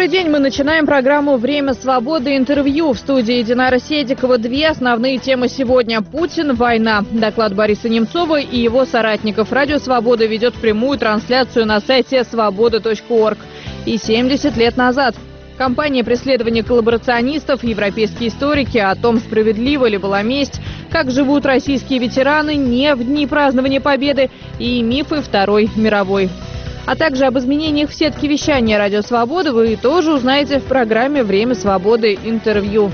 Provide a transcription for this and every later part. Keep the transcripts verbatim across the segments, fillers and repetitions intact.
Добрый день. Мы начинаем программу «Время свободы. Интервью». В студии Динара Седикова. Две основные темы сегодня. Путин, война. Доклад Бориса Немцова и его соратников. Радио «Свобода» ведет прямую трансляцию на сайте свобода точка орг. И семьдесят лет назад. Кампания преследования коллаборационистов, европейские историки о том, справедлива ли была месть, как живут российские ветераны не в дни празднования Победы и мифы Второй мировой. А также об изменениях в сетке вещания «Радио Свобода» вы тоже узнаете в программе «Время свободы. Интервью».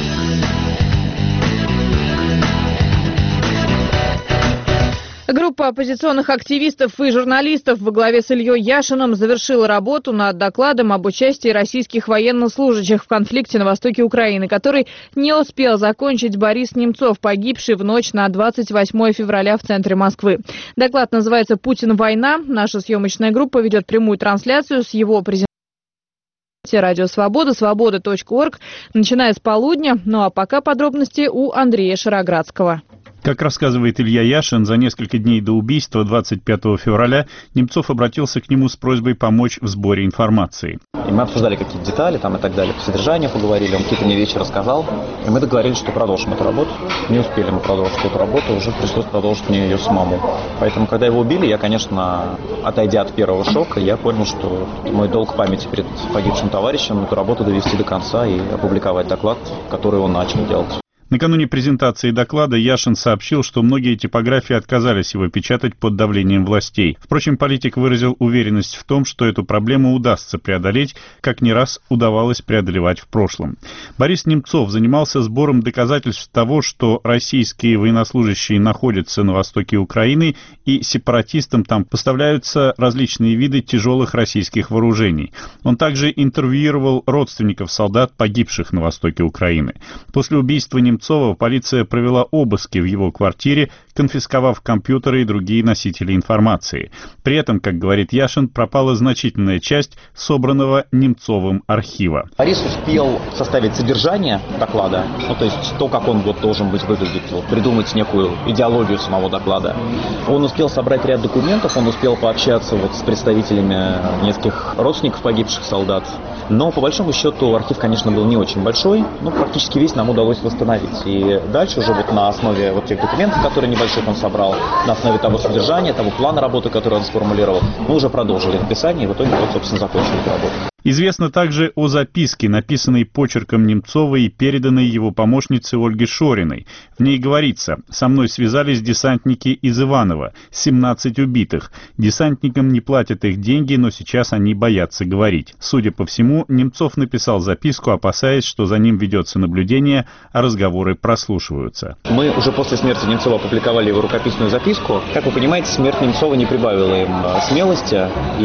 Группа оппозиционных активистов и журналистов во главе с Ильей Яшиным завершила работу над докладом об участии российских военнослужащих в конфликте на востоке Украины, который не успел закончить Борис Немцов, погибший в ночь на двадцать восьмое февраля в центре Москвы. Доклад называется «Путин, война». Наша съемочная группа ведет прямую трансляцию с его презентацией. Радио Свобода, свобода точка орг, начиная с полудня. Ну а пока подробности у Андрея Шароградского. Как рассказывает Илья Яшин, за несколько дней до убийства, двадцать пятого февраля, Немцов обратился к нему с просьбой помочь в сборе информации. И мы обсуждали какие-то детали там и так далее, по содержанию поговорили, он какие-то мне вещи рассказал, и мы договорились, что продолжим эту работу. Не успели мы продолжить эту работу, уже пришлось продолжить мне ее самому. Поэтому, когда его убили, я, конечно, отойдя от первого шока, я понял, что мой долг памяти перед погибшим товарищем эту работу довести до конца и опубликовать доклад, который он начал делать. Накануне презентации доклада Яшин сообщил, что многие типографии отказались его печатать под давлением властей. Впрочем, политик выразил уверенность в том, что эту проблему удастся преодолеть, как не раз удавалось преодолевать в прошлом. Борис Немцов занимался сбором доказательств того, что российские военнослужащие находятся на востоке Украины и сепаратистам там поставляются различные виды тяжелых российских вооружений. Он также интервьюировал родственников солдат, погибших на востоке Украины. После убийства Немцова Немцова полиция провела обыски в его квартире, конфисковав компьютеры и другие носители информации. При этом, как говорит Яшин, пропала значительная часть собранного Немцовым архива. Борис успел составить содержание доклада, ну, то есть то, как он вот должен быть выглядеть, вот, придумать некую идеологию самого доклада. Он успел собрать ряд документов, он успел пообщаться вот с представителями нескольких родственников погибших солдат. Но, по большому счету, архив, конечно, был не очень большой, но практически весь нам удалось восстановить. И дальше уже вот на основе вот тех документов, которые небольших он собрал, на основе того содержания, того плана работы, который он сформулировал, мы уже продолжили написание и в итоге, вот, собственно, закончили эту работу. Известно также о записке, написанной почерком Немцова и переданной его помощнице Ольге Шориной. В ней говорится: «Со мной связались десантники из Иваново, семнадцать убитых. Десантникам не платят их деньги, но сейчас они боятся говорить». Судя по всему, Немцов написал записку, опасаясь, что за ним ведется наблюдение, а разговоры прослушиваются. Мы уже после смерти Немцова опубликовали его рукописную записку. Как вы понимаете, смерть Немцова не прибавила им смелости,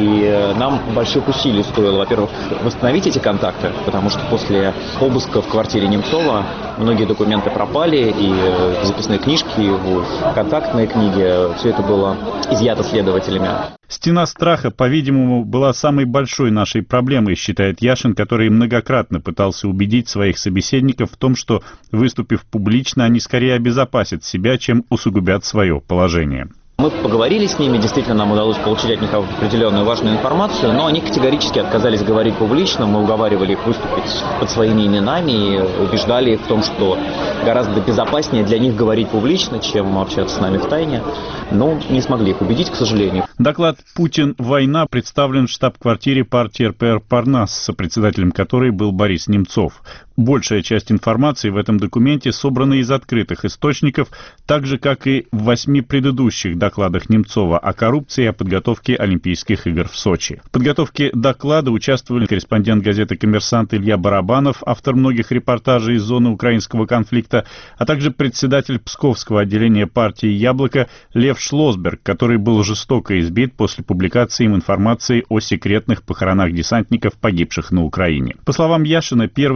и нам больших усилий стоило, во-первых, восстановить эти контакты, потому что после обыска в квартире Немцова многие документы пропали, и записные книжки, и контактные книги, все это было изъято следователями. Стена страха, по-видимому, была самой большой нашей проблемой, считает Яшин, который многократно пытался убедить своих собеседников в том, что, выступив публично, они скорее обезопасят себя, чем усугубят свое положение. Мы поговорили с ними, действительно нам удалось получить от них определенную важную информацию, но они категорически отказались говорить публично, мы уговаривали их выступить под своими именами и убеждали их в том, что гораздо безопаснее для них говорить публично, чем общаться с нами в тайне, но не смогли их убедить, к сожалению. Доклад «Путин, война» представлен в штаб-квартире партии эр пэ эр Парнас, сопредседателем которой был Борис Немцов. Большая часть информации в этом документе собрана из открытых источников, так же, как и в восьми предыдущих докладах Немцова о коррупции и о подготовке Олимпийских игр в Сочи. В подготовке доклада участвовали корреспондент газеты «Коммерсант» Илья Барабанов, автор многих репортажей из зоны украинского конфликта, а также председатель Псковского отделения партии «Яблоко» Лев Шлосберг, который был жестоко избит после публикации им информации о секретных похоронах десантников, погибших на Украине. По словам Яшина, первый тираж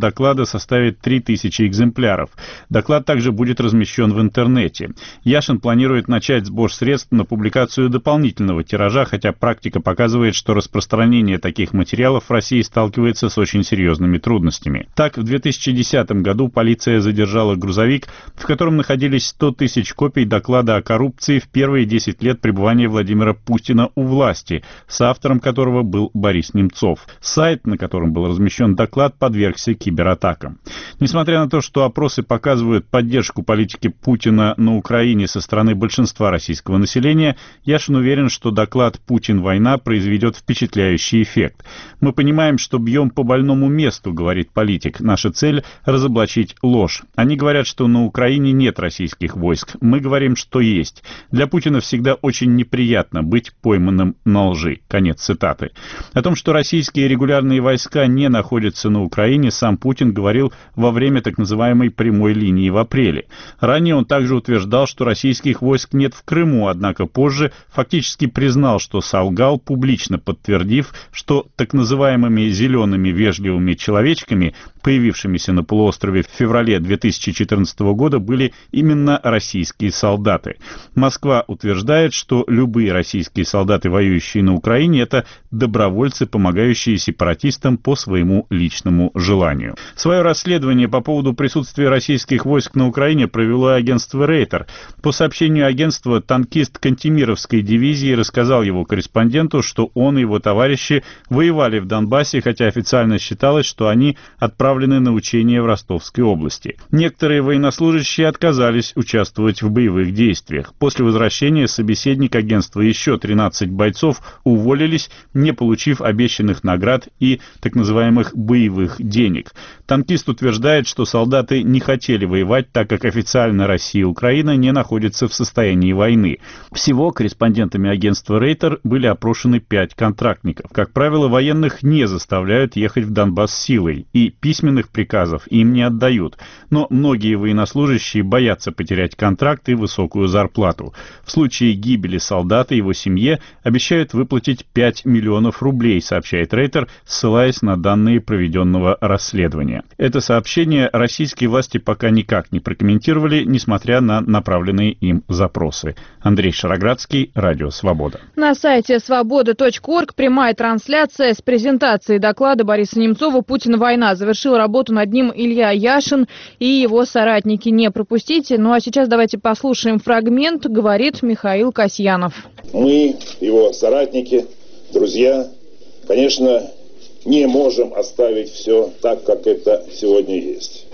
доклада составит три тысячи экземпляров. Доклад также будет размещен в интернете. Яшин планирует начать сбор средств на публикацию дополнительного тиража, хотя практика показывает, что распространение таких материалов в России сталкивается с очень серьезными трудностями. Так, в две тысячи десятом году полиция задержала грузовик, в котором находились сто тысяч копий доклада о коррупции в первые десять лет пребывания Владимира Путина у власти, с автором которого был Борис Немцов. Сайт, на котором был размещен доклад, подвергся кибератакам. Несмотря на то, что опросы показывают поддержку политики Путина на Украине со стороны большинства российского населения, Яшин уверен, что доклад «Путин-война» произведет впечатляющий эффект. «Мы понимаем, что бьем по больному месту», — говорит политик. «Наша цель — разоблачить ложь. Они говорят, что на Украине нет российских войск. Мы говорим, что есть. Для Путина всегда очень неприятно быть пойманным на лжи». Конец цитаты. О том, что российские регулярные войска не находятся на Украине, сам Путин говорил во время так называемой прямой линии в апреле. Ранее он также утверждал, что российских войск нет в Крыму, однако позже фактически признал, что солгал, публично подтвердив, что так называемыми зелеными вежливыми человечками, появившимися на полуострове в феврале две тысячи четырнадцатого года, были именно российские солдаты. Москва утверждает, что любые российские солдаты, воюющие на Украине, это добровольцы, помогающие сепаратистам по своему личному желанию. Свое расследование по поводу присутствия российских войск на Украине провело агентство «Рейтер». По сообщению агентства, танкист Кантемировской дивизии рассказал его корреспонденту, что он и его товарищи воевали в Донбассе, хотя официально считалось, что они отправлены на учения в Ростовской области. Некоторые военнослужащие отказались участвовать в боевых действиях. После возвращения собеседник агентства и еще тринадцать бойцов уволились, не получив обещанных наград и так называемых боевых денег. Танкист утверждает, что солдаты не хотели воевать, так как официально Россия и Украина не находятся в состоянии войны. Всего корреспондентами агентства «Рейтер» были опрошены пять контрактников. Как правило, военных не заставляют ехать в Донбасс силой, и письменных приказов им не отдают. Но многие военнослужащие боятся потерять контракт и высокую зарплату. В случае гибели солдата и его семье обещают выплатить пять миллионов рублей, сообщает «Рейтер», ссылаясь на данные проведенного расследования. Это сообщение российские власти пока никак не прокомментировали, несмотря на направленные им запросы. Андрей Шароградский, Радио Свобода. На сайте свобода точка орг прямая трансляция с презентацией доклада Бориса Немцова «Путин-война». Завершил работу над ним Илья Яшин и его соратники. Не пропустите. Ну а сейчас давайте послушаем фрагмент, говорит Михаил Касьянов. Мы, его соратники, друзья, конечно, не можем оставить все так, как это сегодня есть.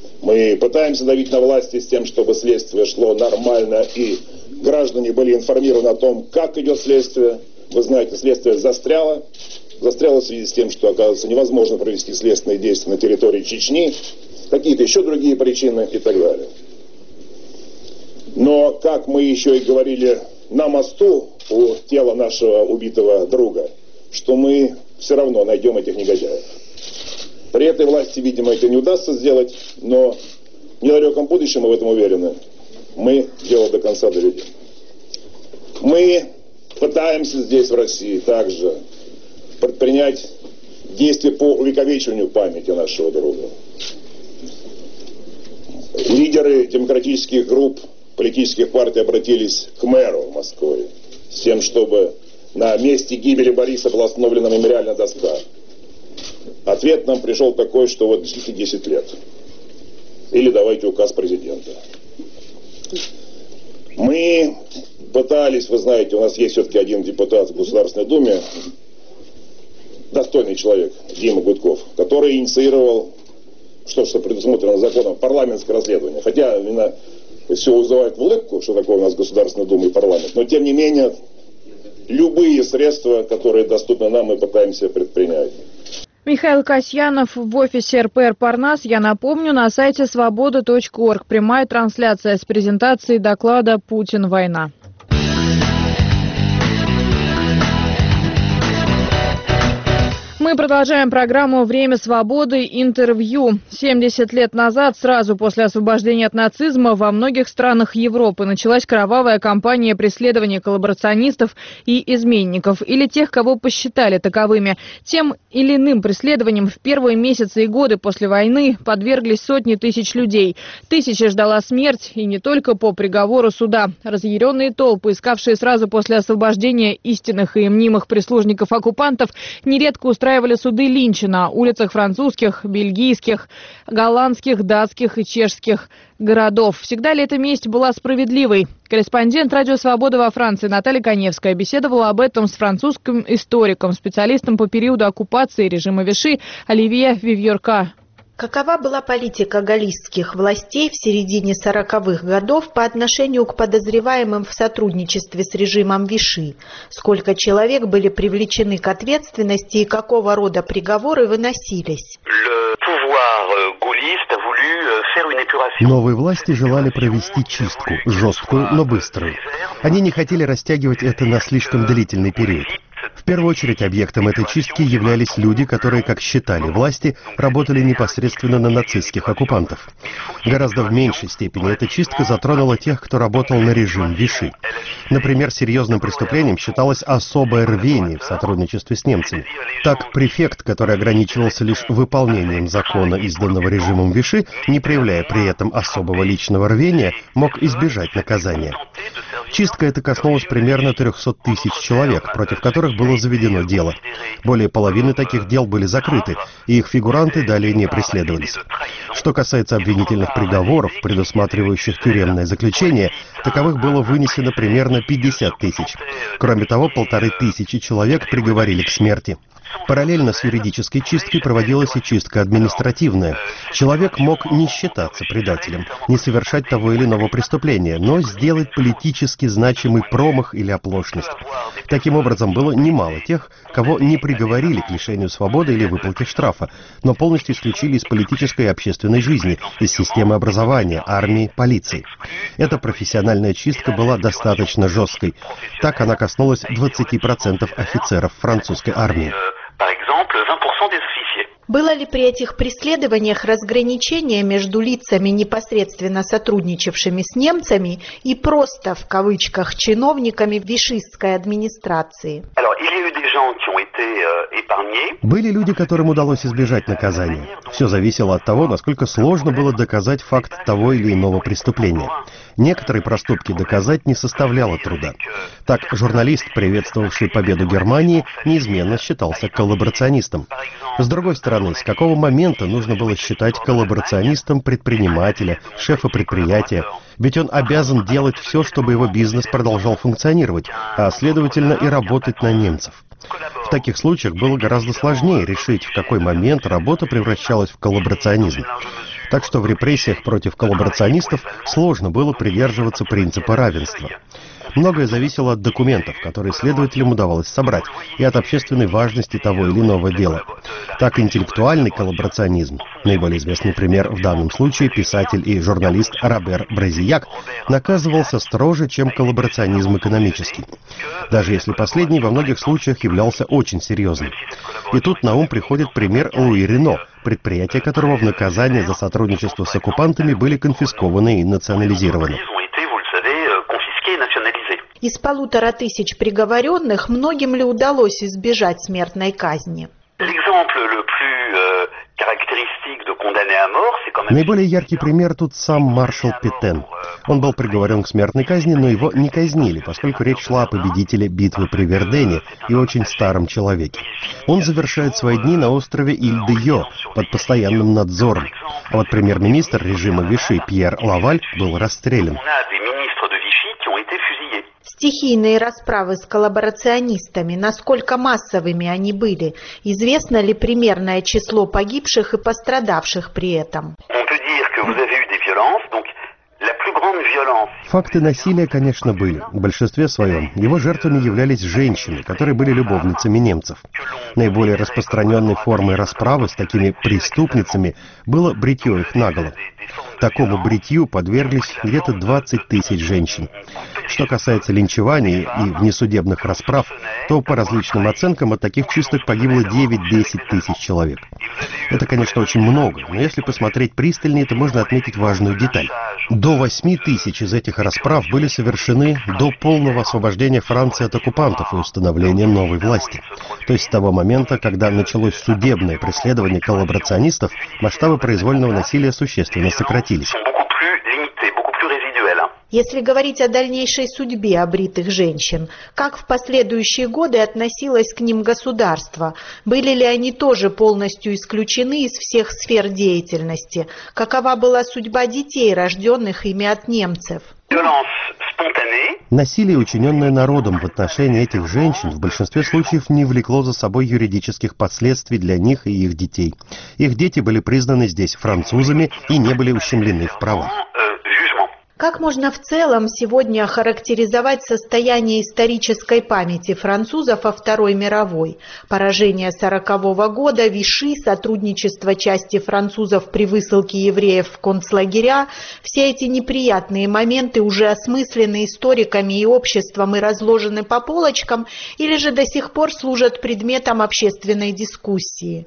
Мы пытаемся давить на власти с тем, чтобы следствие шло нормально и граждане были информированы о том, как идет следствие. Вы знаете, следствие застряло. Застряло в связи с тем, что, оказывается, невозможно провести следственные действия на территории Чечни, какие-то еще другие причины и так далее. Но, как мы еще и говорили на мосту у тела нашего убитого друга, что мы все равно найдем этих негодяев. При этой власти, видимо, это не удастся сделать, но в недалеком будущем, мы в этом уверены, мы дело до конца доведем. Мы пытаемся здесь, в России, также предпринять действия по увековечиванию памяти нашего друга. Лидеры демократических групп, политических партий обратились к мэру Москвы с тем, чтобы на месте гибели Бориса была установлена мемориальная доска. Ответ нам пришел такой, что вот ждите десять лет. Или давайте указ президента. Мы пытались, вы знаете, у нас есть все-таки один депутат в Государственной Думе, достойный человек, Дима Гудков, который инициировал, что, что предусмотрено законом, парламентское расследование. Хотя именно все вызывает в улыбку, что такое у нас Государственная Дума и парламент, но тем не менее любые средства, которые доступны нам, мы пытаемся предпринять. Михаил Касьянов в офисе эр пэ эр Парнас. Я напомню, на сайте свобода точка орг прямая трансляция с презентацией доклада «Путин-война». Мы Мы продолжаем программу «Время свободы. Интервью». семьдесят лет назад, сразу после освобождения от нацизма, во многих странах Европы началась кровавая кампания преследования коллаборационистов и изменников, или тех, кого посчитали таковыми. Тем или иным преследованиям в первые месяцы и годы после войны подверглись сотни тысяч людей. Тысячи ждала смерть, и не только по приговору суда. Разъяренные толпы, искавшие сразу после освобождения истинных и мнимых прислужников оккупантов, нередко устраивали суды Линча на улицах французских, бельгийских, голландских, датских и чешских городов. Всегда ли эта месть была справедливой? Корреспондент «Радио Свобода» во Франции Наталья Коневская беседовала об этом с французским историком, специалистом по периоду оккупации режима Виши Оливье Вивьерка. Какова была политика галлийских властей в середине сороковых годов по отношению к подозреваемым в сотрудничестве с режимом Виши? Сколько человек были привлечены к ответственности и какого рода приговоры выносились? Новые власти желали провести чистку, жесткую, но быструю. Они не хотели растягивать это на слишком длительный период. В первую очередь объектом этой чистки являлись люди, которые, как считали власти, работали непосредственно на нацистских оккупантов. Гораздо в меньшей степени эта чистка затронула тех, кто работал на режим Виши. Например, серьезным преступлением считалось особое рвение в сотрудничестве с немцами. Так, префект, который ограничивался лишь выполнением закона, изданного режимом Виши, не проявляя при этом особого личного рвения, мог избежать наказания. Чистка эта коснулась примерно трехсот тысяч человек, против которых было заведено дело. Более половины таких дел были закрыты, и их фигуранты далее не преследовались. Что касается обвинительных приговоров, предусматривающих тюремное заключение, таковых было вынесено примерно пятьдесят тысяч. Кроме того, полторы тысячи человек приговорили к смерти. Параллельно с юридической чисткой проводилась и чистка административная. Человек мог не считаться предателем, не совершать того или иного преступления, но сделать политически значимый промах или оплошность. Таким образом, было немало тех, кого не приговорили к лишению свободы или выплате штрафа, но полностью исключили из политической и общественной жизни, из системы образования, армии, полиции. Эта профессиональная чистка была достаточно жесткой. Так она коснулась двадцати процентов офицеров французской армии. Было ли при этих преследованиях разграничение между лицами, непосредственно сотрудничавшими с немцами, и просто, в кавычках, чиновниками вишистской администрации? Были люди, которым удалось избежать наказания. Все зависело от того, насколько сложно было доказать факт того или иного преступления. Некоторые проступки доказать не составляло труда. Так, журналист, приветствовавший победу Германии, неизменно считался коллаборационистом. С другой стороны, с какого момента нужно было считать коллаборационистом предпринимателя, шефа предприятия? Ведь он обязан делать все, чтобы его бизнес продолжал функционировать, а следовательно и работать на немцев. В таких случаях было гораздо сложнее решить, в какой момент работа превращалась в коллаборационизм. Так что в репрессиях против коллаборационистов сложно было придерживаться принципа равенства. Многое зависело от документов, которые следователям удавалось собрать, и от общественной важности того или иного дела. Так, интеллектуальный коллаборационизм, наиболее известный пример в данном случае писатель и журналист Робер Бразияк, наказывался строже, чем коллаборационизм экономический, даже если последний во многих случаях являлся очень серьезным. И тут на ум приходит пример Луи Рено, предприятия которого в наказание за сотрудничество с оккупантами были конфискованы и национализированы. Из полутора тысяч приговоренных многим ли удалось избежать смертной казни? Наиболее яркий пример тут сам маршал Петен. Он был приговорен к смертной казни, но его не казнили, поскольку речь шла о победителе битвы при Вердене и очень старом человеке. Он завершает свои дни на острове Иль-де-Йо под постоянным надзором. А вот премьер-министр режима Виши Пьер Лаваль был расстрелян. Стихийные расправы с коллаборационистами, насколько массовыми они были? Известно ли примерное число погибших и пострадавших при этом? Факты насилия, конечно, были. В большинстве своем его жертвами являлись женщины, которые были любовницами немцев. Наиболее распространенной формой расправы с такими преступницами было бритье их наголо. такому бритью подверглись где-то двадцать тысяч женщин. Что касается линчеваний и внесудебных расправ, то по различным оценкам от таких чисток погибло девять-десять тысяч человек. Это, конечно, очень много, но если посмотреть пристальнее, то можно отметить важную деталь. До восьми тысяч из этих расправ были совершены до полного освобождения Франции от оккупантов и установления новой власти. То есть с того момента, когда началось судебное преследование коллаборационистов, масштабы произвольного насилия существенно сократились. Если говорить о дальнейшей судьбе обритых женщин, как в последующие годы относилось к ним государство? Были ли они тоже полностью исключены из всех сфер деятельности? Какова была судьба детей, рожденных ими от немцев? Насилие, учиненное народом в отношении этих женщин, в большинстве случаев не влекло за собой юридических последствий для них и их детей. Их дети были признаны здесь французами и не были ущемлены в правах. Как можно в целом сегодня охарактеризовать состояние исторической памяти французов о Второй мировой? Поражение сорокового года, Виши, сотрудничество части французов при высылке евреев в концлагеря – все эти неприятные моменты уже осмыслены историками и обществом и разложены по полочкам, или же до сих пор служат предметом общественной дискуссии?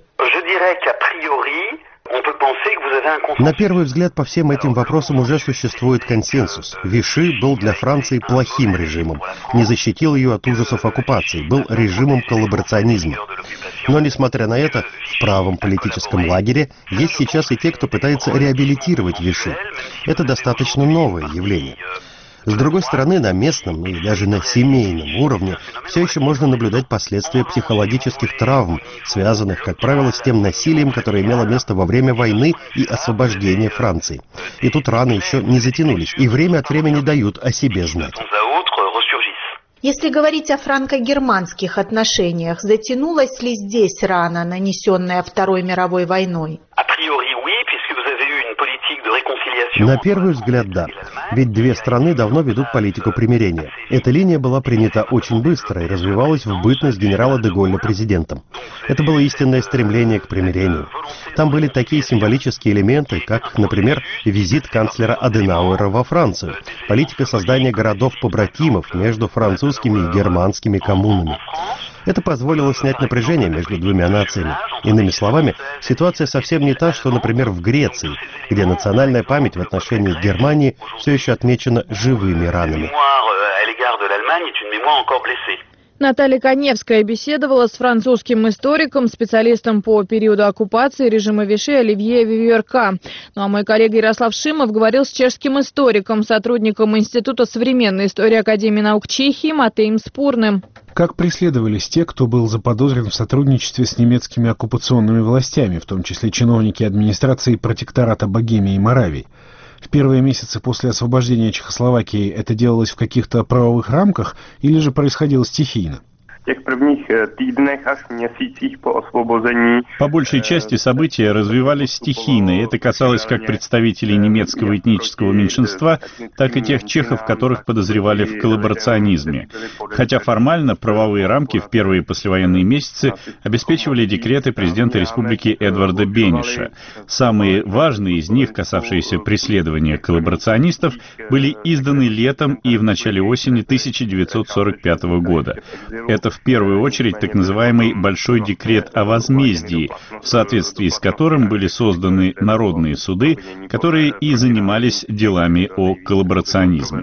На первый взгляд, по всем этим вопросам уже существует консенсус. Виши был для Франции плохим режимом, не защитил ее от ужасов оккупации, был режимом коллаборационизма. Но, несмотря на это, в правом политическом лагере есть сейчас и те, кто пытается реабилитировать Виши. Это достаточно новое явление. С другой стороны, на местном и даже на семейном уровне все еще можно наблюдать последствия психологических травм, связанных, как правило, с тем насилием, которое имело место во время войны и освобождения Франции. И тут раны еще не затянулись, и время от времени дают о себе знать. Если говорить о франко-германских отношениях, затянулась ли здесь рана, нанесенная Второй мировой войной? На первый взгляд, да. Ведь две страны давно ведут политику примирения. Эта линия была принята очень быстро и развивалась в бытность генерала де Голля президентом. Это было истинное стремление к примирению. Там были такие символические элементы, как, например, визит канцлера Аденауэра во Францию, политика создания городов-побратимов между французскими и германскими коммунами. Это позволило снять напряжение между двумя нациями. Иными словами, ситуация совсем не та, что, например, в Греции, где национальная память в отношении Германии все еще отмечена живыми ранами. Наталья Коневская беседовала с французским историком, специалистом по периоду оккупации режима Виши Оливье Виверка. Ну а мой коллега Ярослав Шимов говорил с чешским историком, сотрудником Института современной истории Академии наук Чехии Матеем Спурным. Как преследовались те, кто был заподозрен в сотрудничестве с немецкими оккупационными властями, в том числе чиновники администрации протектората Богемии и Моравии? В первые месяцы после освобождения Чехословакии это делалось в каких-то правовых рамках или же происходило стихийно? По большей части события развивались стихийно, и это касалось как представителей немецкого этнического меньшинства, так и тех чехов, которых подозревали в коллаборационизме. Хотя формально правовые рамки в первые послевоенные месяцы обеспечивали декреты президента республики Эдварда Бениша. Самые важные из них, касавшиеся преследования коллаборационистов, были изданы летом и в начале осени тысяча девятьсот сорок пятого года. Это в первую очередь так называемый Большой декрет о возмездии, в соответствии с которым были созданы народные суды, которые и занимались делами о коллаборационизме.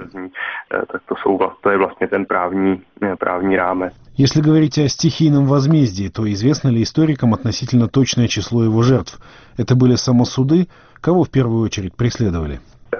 Если говорить о стихийном возмездии, то известно ли историкам относительно точное число его жертв? Это были самосуды? Кого в первую очередь преследовали?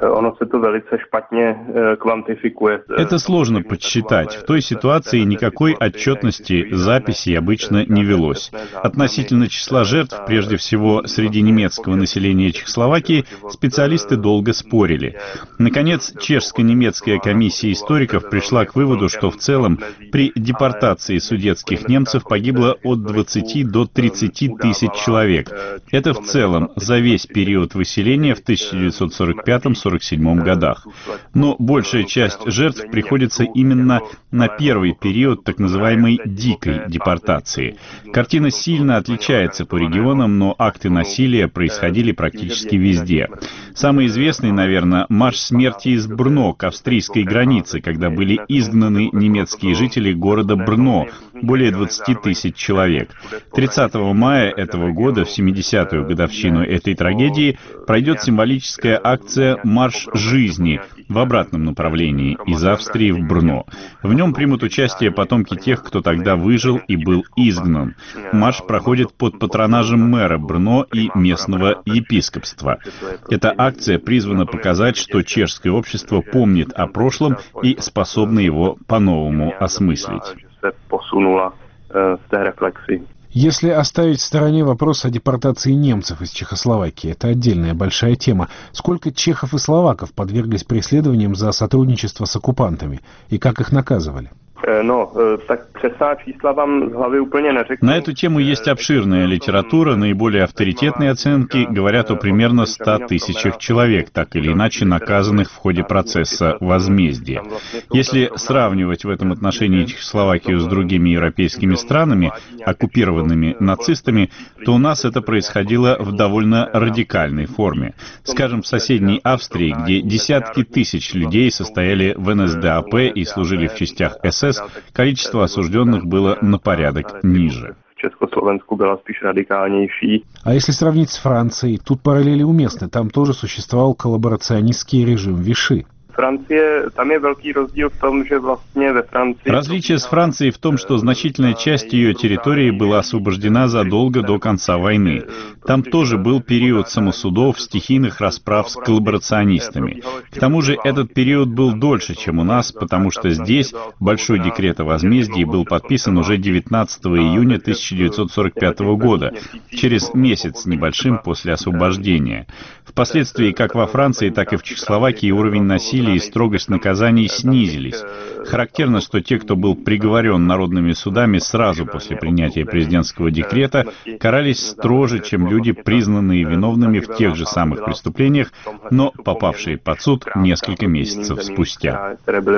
Это сложно подсчитать. В той ситуации никакой отчетности записей обычно не велось. Относительно числа жертв, прежде всего среди немецкого населения Чехословакии, специалисты долго спорили. Наконец, чешско-немецкая комиссия историков пришла к выводу, что в целом при депортации судетских немцев погибло от двадцати до тридцати тысяч человек. Это в целом за весь период выселения в тысяча девятьсот сорок пятом — сорок седьмом годах. Но большая часть жертв приходится именно на первый период так называемой «дикой депортации». Картина сильно отличается по регионам, но акты насилия происходили практически везде. Самый известный, наверное, марш смерти из Брно к австрийской границе, когда были изгнаны немецкие жители города Брно, более двадцати тысяч человек. тридцатого мая этого года, в семидесятую годовщину этой трагедии, пройдет символическая акция «Марш жизни» в обратном направлении, из Австрии в Брно. В нем примут участие потомки тех, кто тогда выжил и был изгнан. Марш проходит под патронажем мэра Брно и местного епископства. Эта акция призвана показать, что чешское общество помнит о прошлом и способно его по-новому осмыслить. Если оставить в стороне вопрос о депортации немцев из Чехословакии, это отдельная большая тема, сколько чехов и словаков подверглись преследованиям за сотрудничество с оккупантами и как их наказывали? На эту тему есть обширная литература, наиболее авторитетные оценки говорят о примерно ста тысячах человек, так или иначе наказанных в ходе процесса возмездия. Если сравнивать в этом отношении Чехословакию с другими европейскими странами, оккупированными нацистами, то у нас это происходило в довольно радикальной форме. Скажем, в соседней Австрии, где десятки тысяч людей состояли в эн эс дэ а пэ и служили в частях эс эс, количество осужденных было на порядок ниже. А если сравнить с Францией, тут параллели уместны, там тоже существовал коллаборационистский режим Виши. Различие с Францией в том, что значительная часть ее территории была освобождена задолго до конца войны. Там тоже был период самосудов, стихийных расправ с коллаборационистами. К тому же этот период был дольше, чем у нас, потому что здесь Большой декрет о возмездии был подписан уже девятнадцатого июня тысяча девятьсот сорок пятого года, через месяц с небольшим после освобождения. Впоследствии, как во Франции, так и в Чехословакии, уровень насилия и строгость наказаний снизились. Характерно, что те, кто был приговорен народными судами сразу после принятия президентского декрета, карались строже, чем люди, признанные виновными в тех же самых преступлениях, но попавшие под суд несколько месяцев спустя.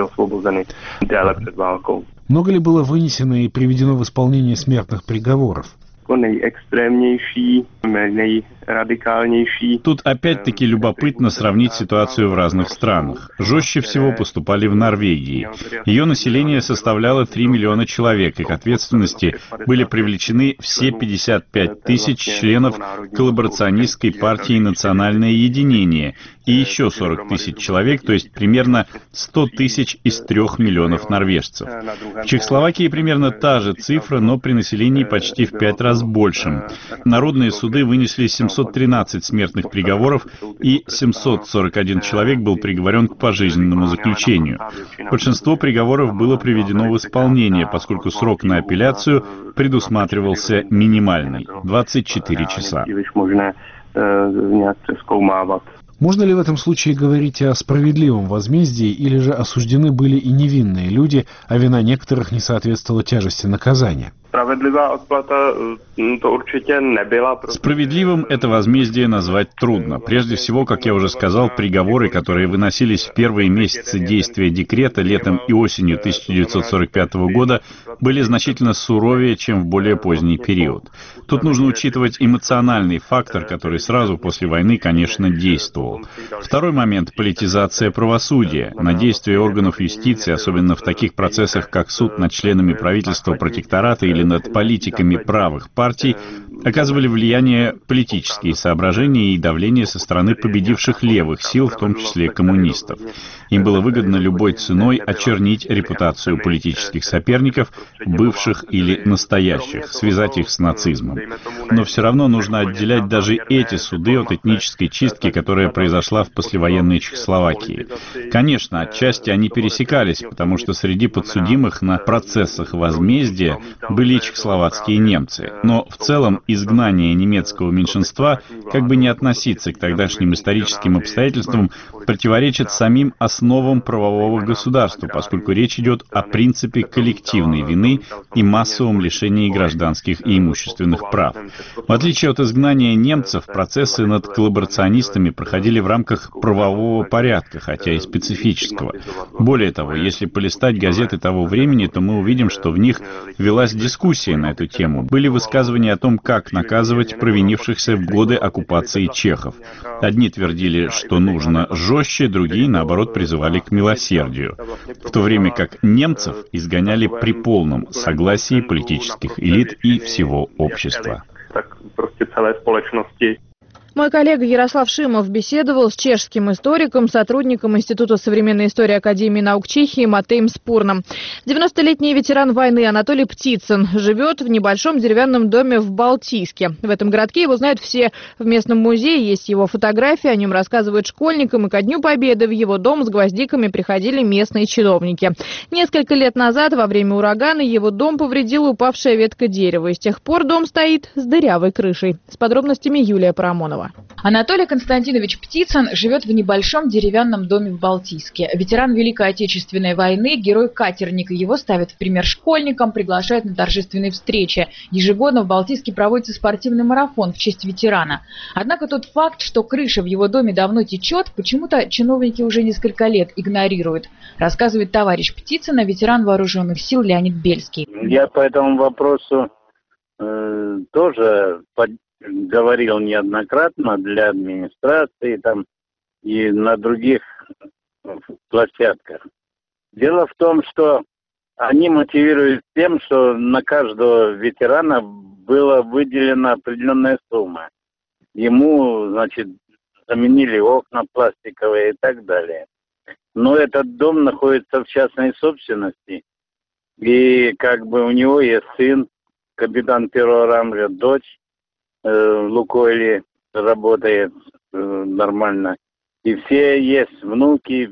Много ли было вынесено и приведено в исполнение смертных приговоров? Тут опять-таки любопытно сравнить ситуацию в разных странах. Жестче всего поступали в Норвегии. Ее население составляло три миллиона человек, и к ответственности были привлечены все пятьдесят пять тысяч членов коллаборационистской партии «Национальное единение» и еще сорок тысяч человек, то есть примерно сто тысяч из трех миллионов норвежцев. В Чехословакии примерно та же цифра, но при населении почти в пять раз большим. Народные суды вынесли семьсот тринадцать смертных приговоров, и семьсот сорок один человек был приговорен к пожизненному заключению. Большинство приговоров было приведено в исполнение, поскольку срок на апелляцию предусматривался минимальный – двадцать четыре часа. Можно ли в этом случае говорить о справедливом возмездии, или же осуждены были и невинные люди, а вина некоторых не соответствовала тяжести наказания? Справедливым это возмездие назвать трудно. Прежде всего, как я уже сказал, приговоры, которые выносились в первые месяцы действия декрета летом и осенью тысяча девятьсот сорок пятого года, были значительно суровее, чем в более поздний период. Тут нужно учитывать эмоциональный фактор, который сразу после войны, конечно, действовал. Второй момент – политизация правосудия. На действия органов юстиции, особенно в таких процессах, как суд над членами правительства протектората или над политиками правых партий, оказывали влияние политические соображения и давление со стороны победивших левых сил, в том числе коммунистов. Им было выгодно любой ценой очернить репутацию политических соперников, бывших или настоящих, связать их с нацизмом. Но все равно нужно отделять даже эти суды от этнической чистки, которая произошла в послевоенной Чехословакии. Конечно, отчасти они пересекались, потому что среди подсудимых на процессах возмездия были и чехословацкие немцы. Но в целом изгнание немецкого меньшинства, как бы не относиться к тогдашним историческим обстоятельствам, противоречит самим основам правового государства, поскольку речь идет о принципе коллективной вины и массовом лишении гражданских и имущественных прав. В отличие от изгнания немцев, процессы над коллаборационистами проходили в рамках правового порядка, хотя и специфического. Более того, если полистать газеты того времени, то мы увидим, что в них велась дискуссия на эту тему. Были высказывания о том, как наказывать провинившихся в годы оккупации чехов. Одни твердили, что нужно жестче, другие, наоборот, призывали к милосердию. В то время как немцев изгоняли при полном согласии политических элит и всего общества. Мой коллега Ярослав Шимов беседовал с чешским историком, сотрудником Института современной истории Академии наук Чехии Матеем Спурном. девяностолетний ветеран войны Анатолий Птицын живет в небольшом деревянном доме в Балтийске. В этом городке его знают все. В местном музее есть его фотографии, о нем рассказывают школьникам, и ко Дню Победы в его дом с гвоздиками приходили местные чиновники. Несколько лет назад, во время урагана, его дом повредила упавшая ветка дерева, и с тех пор дом стоит с дырявой крышей. С подробностями Юлия Парамонова. Анатолий Константинович Птицын живет в небольшом деревянном доме в Балтийске. Ветеран Великой Отечественной войны, герой-катерник. Его ставят в пример школьникам, приглашают на торжественные встречи. Ежегодно в Балтийске проводится спортивный марафон в честь ветерана. Однако тот факт, что крыша в его доме давно течет, почему-то чиновники уже несколько лет игнорируют. Рассказывает товарищ Птицына, ветеран вооруженных сил Леонид Бельский. Я по этому вопросу э, тоже под... говорил неоднократно для администрации там и на других площадках. Дело в том, что они мотивируют тем, что на каждого ветерана была выделена определенная сумма. Ему, значит, заменили окна пластиковые и так далее. Но этот дом находится в частной собственности, и как бы у него есть сын, капитан первого ранга, дочь, в Лукойле работает э, нормально. И все есть внуки,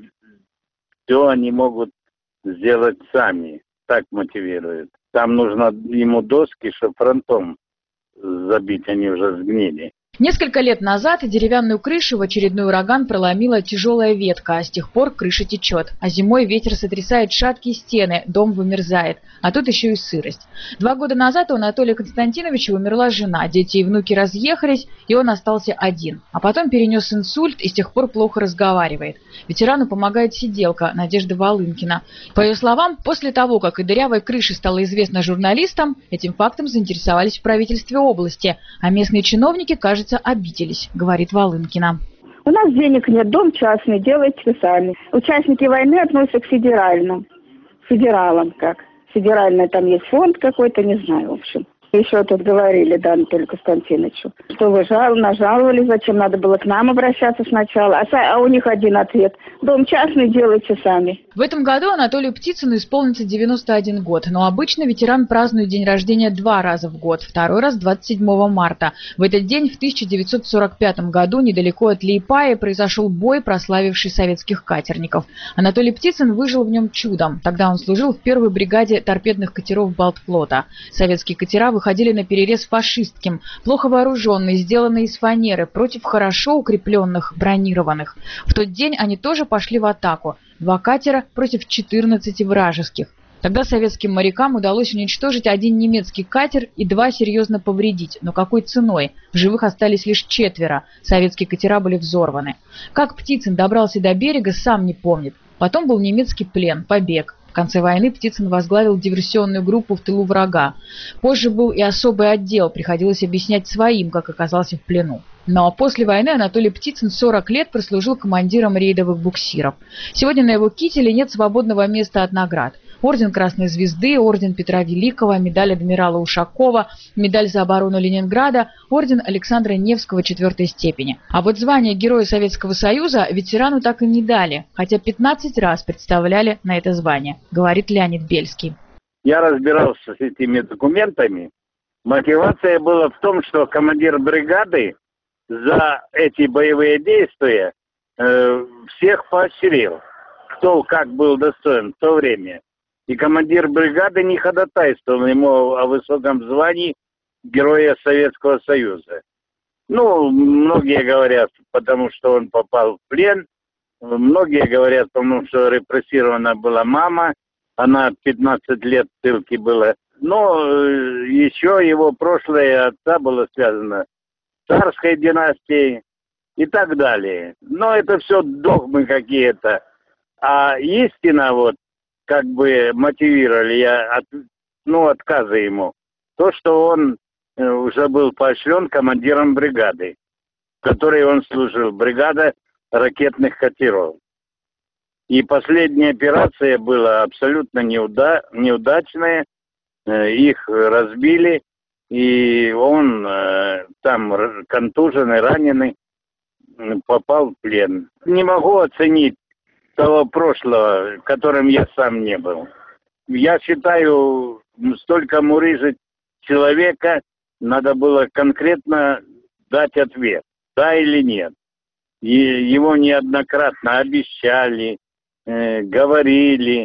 все они могут сделать сами. Так мотивируют. Там нужно ему доски, чтобы фронтом забить, они уже сгнили. Несколько лет назад деревянную крышу в очередной ураган проломила тяжелая ветка, а с тех пор крыша течет. А зимой ветер сотрясает шаткие стены, дом вымерзает. А тут еще и сырость. Два года назад у Анатолия Константиновича умерла жена, дети и внуки разъехались, и он остался один. А потом перенес инсульт и с тех пор плохо разговаривает. Ветерану помогает сиделка Надежда Волынкина. По ее словам, после того, как и дырявой крыши стало известно журналистам, этим фактом заинтересовались в правительстве области, а местные чиновники, кажется, обиделись, говорит Волынкина. У нас денег нет, дом частный, делайте сами. Участники войны относятся к федеральным, федералам как. Федеральный там есть фонд какой-то, не знаю, в общем. Еще тут говорили, да, Анатолию Константиновичу, что вы жал, нажаловали, зачем надо было к нам обращаться сначала, а, а у них один ответ: дом частный, делайте сами. В этом году Анатолию Птицыну исполнится девяносто один год, но обычно ветеран празднует день рождения два раза в год, второй раз двадцать седьмого марта. В этот день в тысяча девятьсот сорок пятом году недалеко от Лиепая произошел бой, прославивший советских катерников. Анатолий Птицын выжил в нем чудом. Тогда он служил в первой бригаде торпедных катеров Балтфлота. Советские катера выходили на перерез фашистским, плохо вооруженные, сделанные из фанеры, против хорошо укрепленных бронированных. В тот день они тоже пошли в атаку. Два катера против четырнадцати вражеских. Тогда советским морякам удалось уничтожить один немецкий катер и два серьезно повредить. Но какой ценой? В живых остались лишь четверо. Советские катера были взорваны. Как Птицын добрался до берега, сам не помнит. Потом был немецкий плен, побег. В конце войны Птицын возглавил диверсионную группу в тылу врага. Позже был и особый отдел, приходилось объяснять своим, как оказался в плену. Но после войны Анатолий Птицын сорок лет прослужил командиром рейдовых буксиров. Сегодня на его кителе нет свободного места от наград. Орден Красной Звезды, орден Петра Великого, медаль адмирала Ушакова, медаль за оборону Ленинграда, орден Александра Невского четвертой степени. А вот звание Героя Советского Союза ветерану так и не дали, хотя пятнадцать раз представляли на это звание, говорит Леонид Бельский. Я разбирался с этими документами. Мотивация была в том, что командир бригады за эти боевые действия э, всех поощрил, кто как был достоин в то время. И командир бригады не ходатайствовал ему о высоком звании Героя Советского Союза. Ну, многие говорят, потому что он попал в плен. Многие говорят, потому что репрессирована была мама. Она пятнадцать лет в ссылке была. Но еще его прошлое отца было связано с царской династией и так далее. Но это все догмы какие-то. А истина, вот, как бы мотивировали я от, ну, отказы ему. То, что он уже был поощрен командиром бригады, в которой он служил. Бригада ракетных катеров. И последняя операция была абсолютно неуда- неудачная. Их разбили, и он там контуженный, раненый, попал в плен. Не могу оценить того прошлого, которым я сам не был. Я считаю, столько мурыжить человека, надо было конкретно дать ответ, да или нет. И его неоднократно обещали, э, говорили,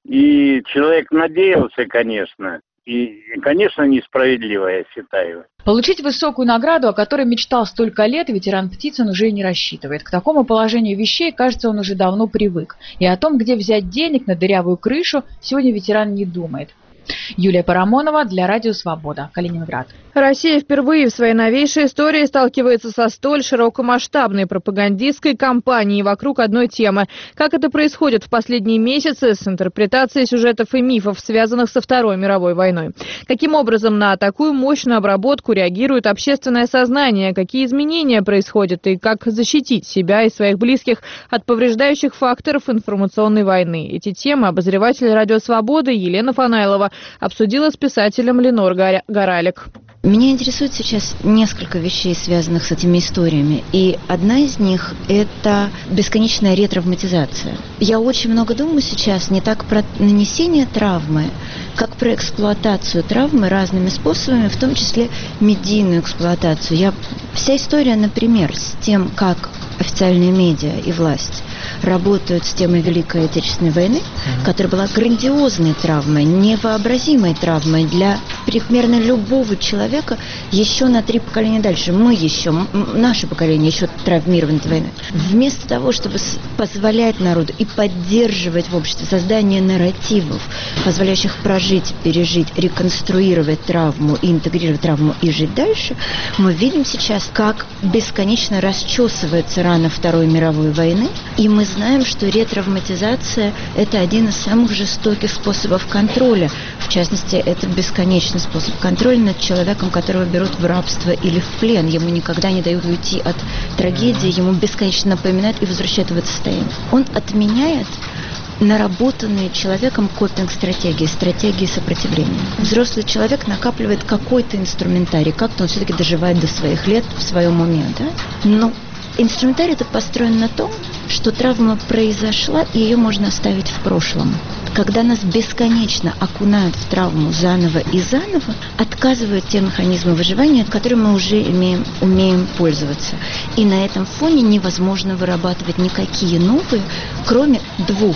и человек надеялся, конечно. И, конечно, несправедливо, я считаю. Получить высокую награду, о которой мечтал столько лет, ветеран Птицын уже и не рассчитывает. К такому положению вещей, кажется, он уже давно привык. И о том, где взять денег на дырявую крышу, сегодня ветеран не думает. Юлия Парамонова для Радио Свобода, Калининград. Россия впервые в своей новейшей истории сталкивается со столь широкомасштабной пропагандистской кампанией вокруг одной темы. Как это происходит в последние месяцы с интерпретацией сюжетов и мифов, связанных со Второй мировой войной? Каким образом на такую мощную обработку реагирует общественное сознание? Какие изменения происходят и как защитить себя и своих близких от повреждающих факторов информационной войны? Эти темы обозреватель Радио Свободы Елена Фанайлова обсудила с писателем Ленор Горалик. Меня интересует сейчас несколько вещей, связанных с этими историями. И одна из них – это бесконечная ретравматизация. Я очень много думаю сейчас не так про нанесение травмы, как про эксплуатацию травмы разными способами, в том числе медийную эксплуатацию. Я... Вся история, например, с тем, как официальные медиа и власть работают с темой Великой Отечественной войны, mm-hmm. которая была грандиозной травмой, невообразимой травмой для примерно любого человека еще на три поколения дальше. Мы еще, наше поколение еще травмировано этой войной. Вместо того, чтобы позволять народу и поддерживать в обществе создание нарративов, позволяющих прожить, пережить, реконструировать травму и интегрировать травму и жить дальше, мы видим сейчас, как бесконечно расчесывается рана Второй мировой войны, и мы знаем, что ретравматизация – это один из самых жестоких способов контроля. В частности, это бесконечный способ контроля над человеком, которого берут в рабство или в плен. Ему никогда не дают уйти от трагедии, ему бесконечно напоминают и возвращают в это состояние. Он отменяет наработанные человеком копинг-стратегии, стратегии сопротивления. Взрослый человек накапливает какой-то инструментарий, как-то он все-таки доживает до своих лет в своем уме, да? Но инструментарий этот построен на том, что травма произошла, и ее можно оставить в прошлом. Когда нас бесконечно окунают в травму заново и заново, отказывают те механизмы выживания, которыми мы уже имеем, умеем пользоваться. И на этом фоне невозможно вырабатывать никакие новые, кроме двух.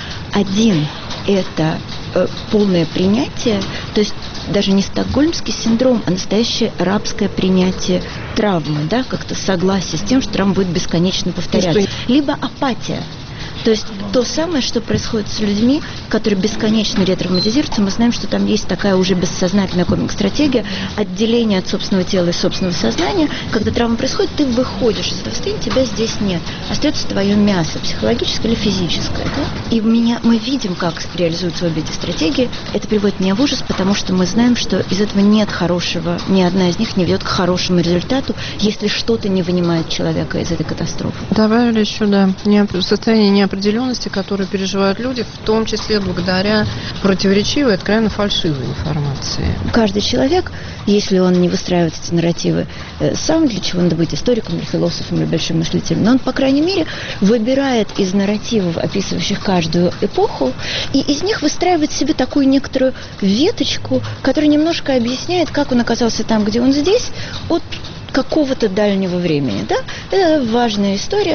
Один – это э, полное принятие, то есть даже не стокгольмский синдром, а настоящее рабское принятие травмы, да, как-то согласие с тем, что травма будет бесконечно повторяться. Либо апатия. То есть то самое, что происходит с людьми, которые бесконечно ретравматизируются. Мы знаем, что там есть такая уже бессознательная комик-стратегия отделения от собственного тела и собственного сознания. Когда травма происходит, ты выходишь из этого состояния, тебя здесь нет. Остается твое мясо, психологическое или физическое. Да? И меня, мы видим, как реализуются обе эти стратегии. Это приводит меня в ужас, потому что мы знаем, что из этого нет хорошего, ни одна из них не ведет к хорошему результату, если что-то не вынимает человека из этой катастрофы. Добавили еще, да, состояние неопределенности, которые переживают люди, в том числе благодаря противоречивой, откровенно фальшивой информации. Каждый человек, если он не выстраивает эти нарративы сам, для чего надо быть историком или философом или большим мыслителем, но он, по крайней мере, выбирает из нарративов, описывающих каждую эпоху, и из них выстраивает себе такую некоторую веточку, которая немножко объясняет, как он оказался там, где он здесь, от какого-то дальнего времени, да? Это важная история.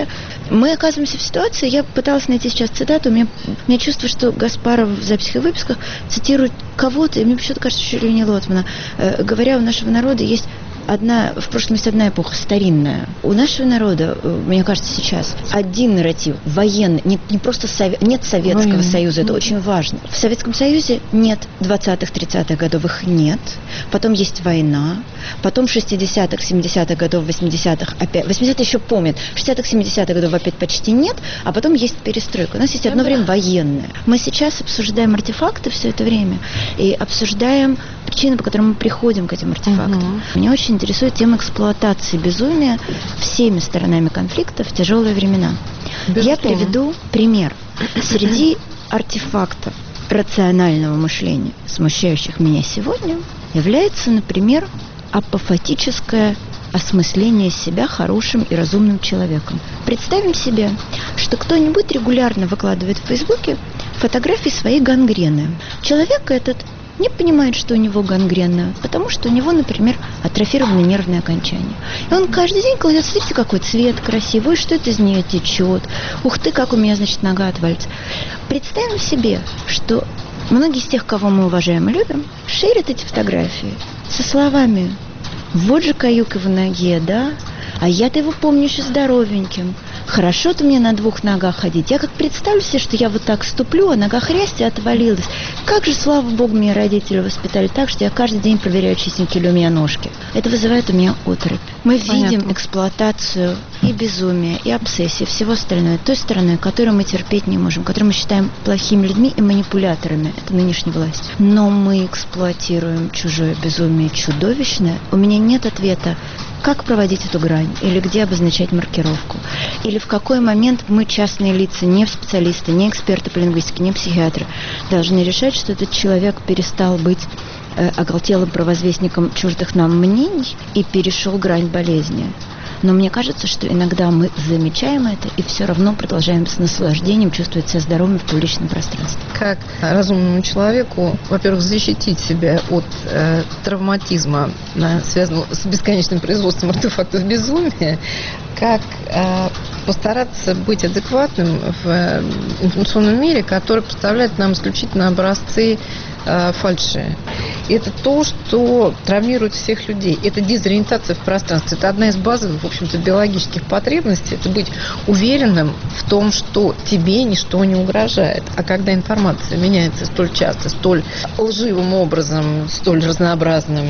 Мы оказываемся в ситуации, я пыталась найти сейчас цитату, у меня, у меня чувство, что Гаспаров в записях и выписках цитирует кого-то, и мне почему-то кажется, что Лени Лотмана, э, говоря, у нашего народа есть одна, в прошлом есть одна эпоха, старинная. У нашего народа, мне кажется, сейчас один нарратив, военный, не, не просто сове, нет Советского Военный. Союза, это очень важно. В Советском Союзе нет двадцатых-тридцатых годов, их нет. Потом есть война, потом шестидесятых, семидесятых годов, восьмидесятых, опять, восьмидесятые еще помнят, шестидесятых, семидесятых годов опять почти нет, а потом есть перестройка. У нас есть одно время военное. Мы сейчас обсуждаем артефакты все это время и обсуждаем причины, по которым мы приходим к этим артефактам. Угу. Меня очень интересует тема эксплуатации безумия всеми сторонами конфликта в тяжелые времена. Безусловно. Я приведу пример. Среди артефактов рационального мышления, смущающих меня сегодня, является, например, апофатическое осмысление себя хорошим и разумным человеком. Представим себе, что кто-нибудь регулярно выкладывает в Фейсбуке фотографии своей гангрены. Человек этот не понимает, что у него гангрена, потому что у него, например, атрофировано нервное окончание. И он каждый день кладет, смотрите, какой цвет красивый, что это из нее течет. Ух ты, как у меня, значит, нога отвалится. Представим себе, что многие из тех, кого мы уважаем и любим, шерят эти фотографии со словами: вот же каюк в ноге, да? А я-то его помню еще здоровеньким. Хорошо-то мне на двух ногах ходить. Я как представлю себе, что я вот так ступлю, а нога хрясть и отвалилась. Как же, слава богу, меня родители воспитали так, что я каждый день проверяю, чистенькие ли у меня ножки. Это вызывает у меня оторопь. Мы Понятно. Видим эксплуатацию и безумие, и обсессии, всего остального той стороны, которую мы терпеть не можем, которую мы считаем плохими людьми и манипуляторами. Это нынешняя власть. Но мы эксплуатируем чужое безумие чудовищное. У меня нет ответа, как проводить эту грань, или где обозначать маркировку, или в какой момент мы, частные лица, не специалисты, не эксперты по лингвистике, не психиатры, должны решать, что этот человек перестал быть э, оголтелым провозвестником чуждых нам мнений и перешел грань болезни. Но мне кажется, что иногда мы замечаем это и все равно продолжаем с наслаждением чувствовать себя здоровыми в публичном пространстве. Как разумному человеку, во-первых, защитить себя от э, травматизма, э, связанного с бесконечным производством артефактов безумия, как э, постараться быть адекватным в э, информационном мире, который представляет нам исключительно образцы э, фальши. Это то, что травмирует всех людей. Это дезориентация в пространстве. Это одна из базовых, в общем-то, биологических потребностей. Это быть уверенным в том, что тебе ничто не угрожает. А когда информация меняется столь часто, столь лживым образом, столь разнообразным,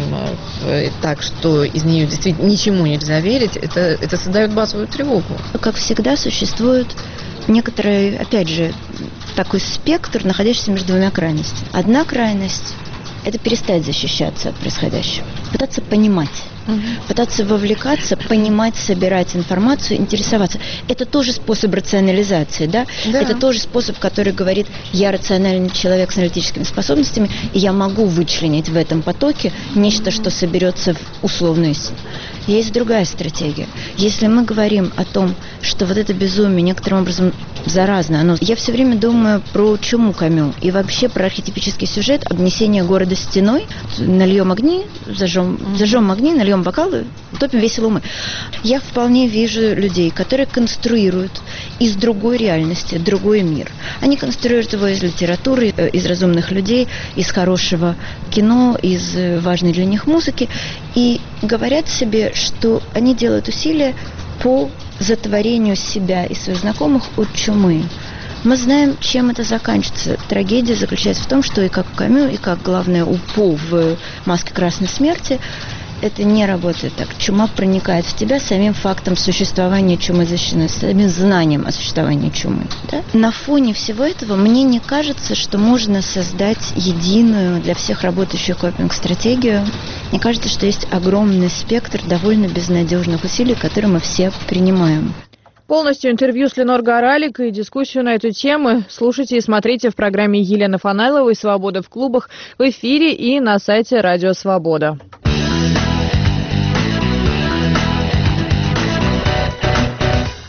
так, что из нее действительно ничему нельзя верить, это, это создает базовую тревогу. Как всегда, существует некоторый, опять же, такой спектр, находящийся между двумя крайностями. Одна крайность – это перестать защищаться от происходящего, пытаться понимать, угу. пытаться вовлекаться, понимать, собирать информацию, интересоваться. Это тоже способ рационализации, да? да? Это тоже способ, который говорит: я рациональный человек с аналитическими способностями, и я могу вычленить в этом потоке нечто, что соберется в условную истину. Есть другая стратегия. Если мы говорим о том, что вот это безумие некоторым образом заразно, оно... я все время думаю про чуму Камю и вообще про архетипический сюжет обнесения города стеной. Нальем огни, зажжем, зажжем огни, нальем бокалы, топим весело умы. Я вполне вижу людей, которые конструируют из другой реальности другой мир. Они конструируют его из литературы, из разумных людей, из хорошего кино, из важной для них музыки, и говорят себе, что они делают усилия по затворению себя и своих знакомых от чумы. Мы знаем, чем это заканчивается. Трагедия заключается в том, что и как Камю, и как, главное, у По в «Маске красной смерти», это не работает так. Чума проникает в тебя самим фактом существования чумы защищенной, самим знанием о существовании чумы. Да? На фоне всего этого мне не кажется, что можно создать единую для всех работающую копинг-стратегию. Мне кажется, что есть огромный спектр довольно безнадежных усилий, которые мы все принимаем. Полностью интервью с Ленор Горалик и дискуссию на эту тему слушайте и смотрите в программе Елены Фанайловой «Свобода в клубах» в эфире и на сайте Радио Свобода.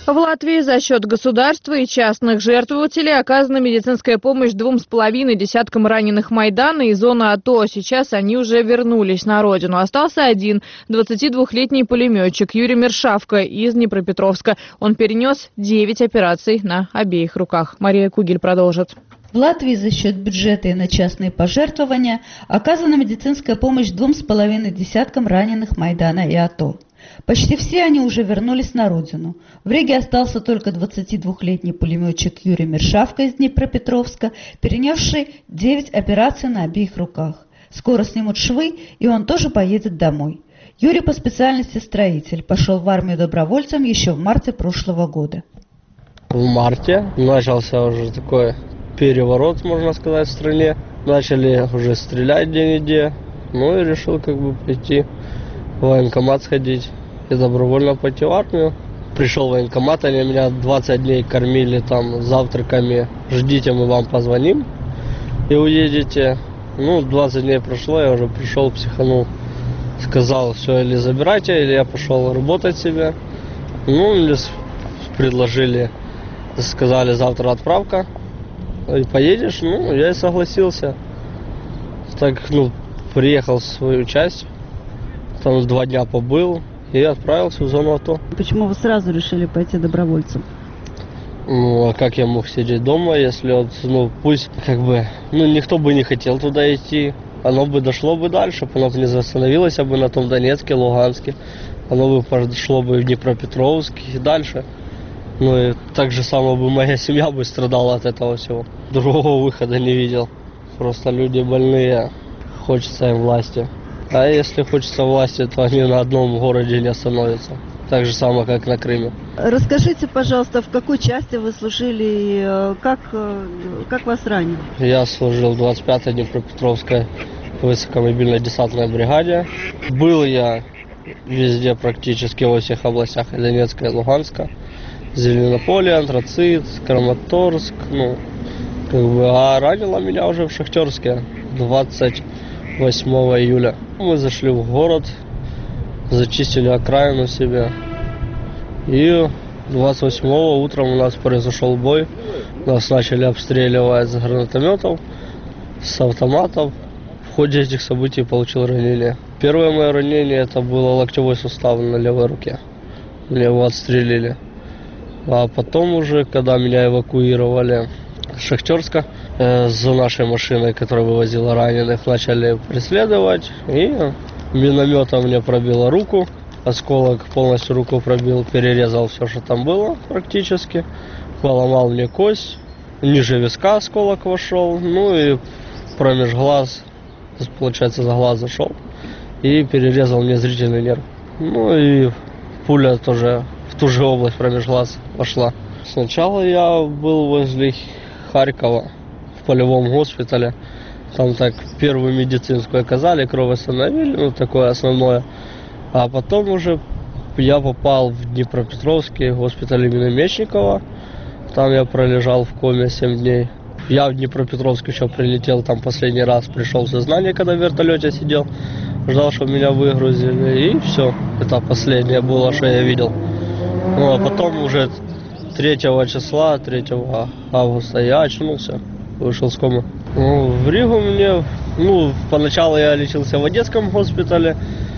В Латвии за счет государства и частных жертвователей оказана медицинская помощь двум с половиной десяткам раненых Майдана и зоны АТО. Сейчас они уже вернулись на родину. Остался один двадцатидвухлетний пулеметчик Юрий Мершавко из Днепропетровска. Он перенес девять операций на обеих руках. Мария Кугель продолжит. В Латвии за счет бюджета и на частные пожертвования оказана медицинская помощь двум с половиной десяткам раненых Майдана и АТО. Почти все они уже вернулись на родину. В Риге остался только двадцатидвухлетний пулеметчик Юрий Мершавко из Днепропетровска, перенесший девять операций на обеих руках. Скоро снимут швы, и он тоже поедет домой. Юрий по специальности строитель, пошел в армию добровольцем еще в марте прошлого года. В марте начался уже такой переворот, можно сказать, в стране. Начали уже стрелять где-нибудь. Ну и решил как бы прийти в военкомат сходить и добровольно пойти в армию. Пришел в военкомат, они меня двадцать дней кормили там завтраками. Ждите, мы вам позвоним и уедете. Ну, двадцать дней прошло, я уже пришел, психанул. Сказал, все, или забирайте, или я пошел работать себе. Ну, или предложили, сказали, завтра отправка. И поедешь, ну, я и согласился. Так, ну, приехал в свою часть, там два дня побыл и отправился в зону АТО. Почему вы сразу решили пойти добровольцем? Ну, а как я мог сидеть дома, если вот, ну, пусть, как бы, ну, никто бы не хотел туда идти, оно бы дошло бы дальше, оно бы не остановилось бы на том Донецке, Луганске, оно бы пошло бы в Днепропетровск и дальше. Ну и так же само бы моя семья бы страдала от этого всего. Другого выхода не видел. Просто люди больные, хочется им власти. А если хочется власти, то они на одном городе не остановятся. Так же само, как на Крыме. Расскажите, пожалуйста, в какой части вы служили и как, как вас ранили? Я служил в двадцать пятой Днепропетровской высокомобильной десантной бригаде. Был я везде практически во всех областях, и Донецка, и Луганска. Зеленополе, Антрацит, Краматорск, ну, как бы, а ранило меня уже в Шахтерске двадцать восьмого июля. Мы зашли в город, зачистили окраину себе, и двадцать восьмого утром у нас произошел бой, нас начали обстреливать с гранатометов, с автоматов. В ходе этих событий получил ранение. Первое мое ранение это было локтевой сустав на левой руке, мне его отстрелили. А потом уже, когда меня эвакуировали с Шахтерска, э, за нашей машиной, которая вывозила раненых, начали преследовать. И минометом мне пробило руку. Осколок полностью руку пробил, перерезал все, что там было практически. Поломал мне кость. Ниже виска осколок вошел. Ну и промеж глаз, получается, за глаз зашел. И перерезал мне зрительный нерв. Ну и пуля тоже в ту же область промеж глаз пошла. Сначала я был возле Харькова в полевом госпитале. Там так первую медицинскую оказали, кровь остановили, ну такое основное. А потом уже я попал в Днепропетровский госпиталь имени Мечникова. Там я пролежал в коме семь дней. Я в Днепропетровск еще прилетел, там последний раз пришел в сознание, когда в вертолете сидел. Ждал, чтобы меня выгрузили, и все. Это последнее было, что я видел. Ну, а потом уже третьего числа, третьего августа я очнулся, вышел с комы. Ну, в Ригу мне, ну, поначалу я лечился в Одесском госпитале.